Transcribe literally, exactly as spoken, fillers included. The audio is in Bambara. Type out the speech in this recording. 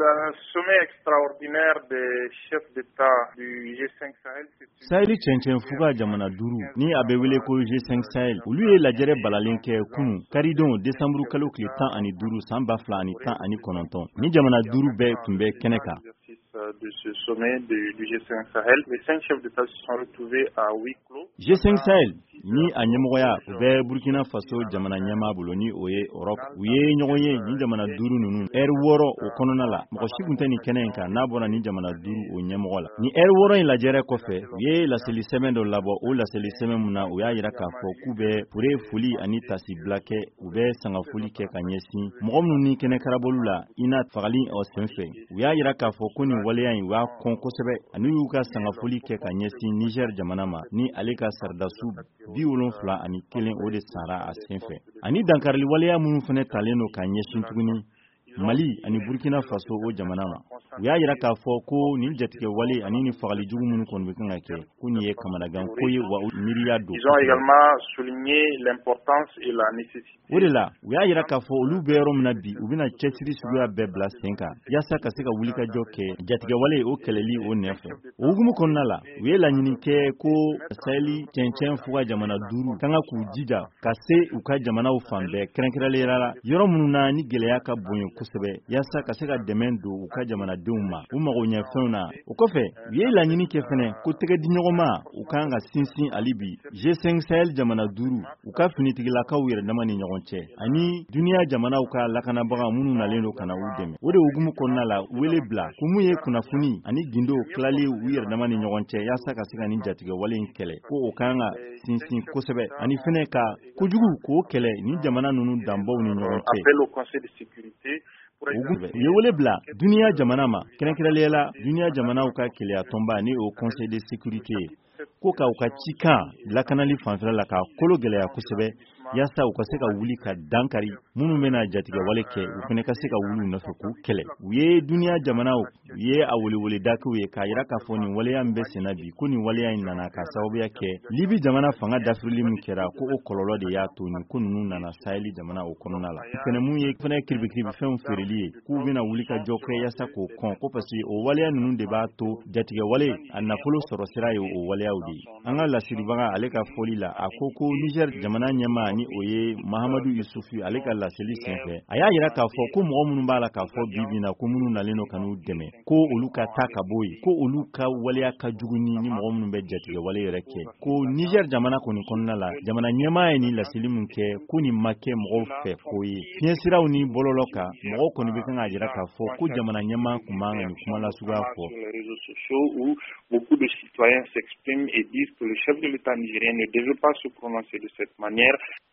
Le sommet extraordinaire des chefs d'État du G cinq Sahel. Saheli cɛncɛn fuga jamana duuru ni a bɛ wele ko G cinq Sahel olu ye lajɛrɛ balalen kɛ kunu karidon décembre kalo tile tan ani duuru san ba fila ani tan ani kɔnɔntɔn ni jamana duuru bɛɛ tun bɛ kɛnɛ kan. De ce sommet de, du G cinq Sahel, les cinq chefs d'État se sont retrouvés à huis clos. G cinq Sahel ni a ɲɛmɔgɔya u bɛ Burkina Faso jamana ɲɛmaa bolo ni o ye Europe u ye ɲɔgɔn ye ni jamana duuru ninnu ɛri wɔɔrɔ o kɔnɔna la mɔgɔ si kun tɛ nin kɛnɛ in kan n'a bɔra ni jamana duuru o ɲɛmɔgɔ la ni ɛri wɔɔrɔ in lajɛrɛ kɔfɛ u ye laseli sɛbɛn dɔ labɔ o laseli sɛbɛn mun na u y'a yira k'a fɔ k'u bɛ pure foli ani tasibila kɛ u bɛ sangafoli kɛ ka ɲɛsin mɔgɔ minnu ni kɛnɛ karabolu la ina fagali o senfɛ u y'a yira k'a fɔ ko nin waleya in u y'a kɔn kosɛbɛ ani y'u ka sangafoli kɛ ka ɲɛsin Niger jamana ma ni ale ka sardasu bi wolonfila ani kelen o de sara a senfɛ ani dankarili waleya minnu fana talen don ka ɲɛsin tuguni Mali ani Burkina Faso o jamana ma u y'a yira k'a fɔ ko nin jatigɛ wale ani ni fagali jugu minnu kɔni bɛ kan ka kɛ ko nin ye kamanagan ko ye wa miiriya don. Ils ont également souligné l'importance et la nécessité. O de la u y'a yira k'a fɔ olu bɛ yɔrɔ min na bi u bɛna cɛsiri suguya bɛɛ bila sen kan yaasa ka se ka wulikajɔ kɛ jatigɛ wale o kɛlɛli o nɛfɛ o hukumu kɔnɔna la u ye laɲini kɛ ko Saheli cɛncɛn fuga jamana duuru kan ka k'u jija ka se u ka jamanaw fan bɛɛ kɛrɛnkɛrɛnnenya la yɔrɔ minnu na ni gɛlɛya ka bon kosɛbɛ yaasa ka se ka dɛmɛ don u ka jamanadenw ma u mago ɲɛ fɛnw na o kɔfɛ u ye laɲini kɛ fɛnɛ ko tɛgɛdiɲɔgɔnma u kan ka sinsin hali bi G cinq Sahel jamana duuru u ka finitigilakaw yɛrɛ dama ni ɲɔgɔn cɛ ani duniya jamanaw ka lakanabaga minnu nalen don ka na u dɛmɛ o de hukumu kɔnɔna la wele bila ko mun ye kunnafoni ani gindo tilali u yɛrɛ dama ni ɲɔgɔn cɛ yaasa ka se ka nin jatigɛ wale in kɛlɛ ko o kan ka sinsin kosɛbɛ ani fɛnɛ ka kojugu k'o kɛlɛ ni jamana ninnu danbaw ni ɲɔgɔn cɛ. U ye wele bila duniya jamana ma kɛrɛnkɛrɛnnenya la duniya jamanaw ka keleya tɔnba ni o conseil de sécurité ko ka u ka cikan lakanali fanfɛla la ka kolo gɛlɛya kosɛbɛ yaasa u ka se ka wuli ka dankari minnu bɛna jatigɛ wale kɛ u fana ka se ka wuli nɔfɛ k'u kɛlɛ u ye duniya jamanaw u ye a welewele dakiw ye k'a yira k'a fɔ nin waleya min bɛ senna bi ko nin waleya in nana ka sababuya kɛ Libi jamana fanga dafirili min kɛra ko o kɔlɔlɔ de y'a to nin ko ninnu nana Saheli jamana o kɔnɔna la fɛnɛ mun ye fɛnɛ kiribikiribi fɛnw feereli ye k'u bɛna wuli ka jɔ kɛ yaasa k'o kɔn ko parce que o waleya ninnu de b'a to jatigɛ wale a nafolo sɔrɔ sira ye o waleyaw de ye an ka lasiribaga ale ka fɔli la a ko ko Niger jamana ɲɛmaa ni o ye Mahamadu Yusufu ale ka laseli senfɛ a y'a yira k'a fɔ ko mɔgɔ minnu b'a la k'a fɔ bibi na ko minnu nalen don ka n'u dɛmɛ ko olu ka taa ka bɔ yen ko olu ka waleya ka jugu ni ni mɔgɔ minnu bɛ jatigɛ wale yɛrɛ kɛ ko Niger jamana kɔni kɔnɔna la jamana ɲɛmaa ye nin laseli min kɛ ko nin ma kɛ mɔgɔw fɛ ko ye fiɲɛ siraw ni bɔlɔlɔ kan mɔgɔw kɔni bɛ kan k'a yira k'a fɔ ko jamana ɲɛmaa kun man ka nin kuma lasuguya fɔ. Beaucoup de citoyens s'expriment et disent que le chef de l'État nigérien ne devait pas se prononcer de cette manière.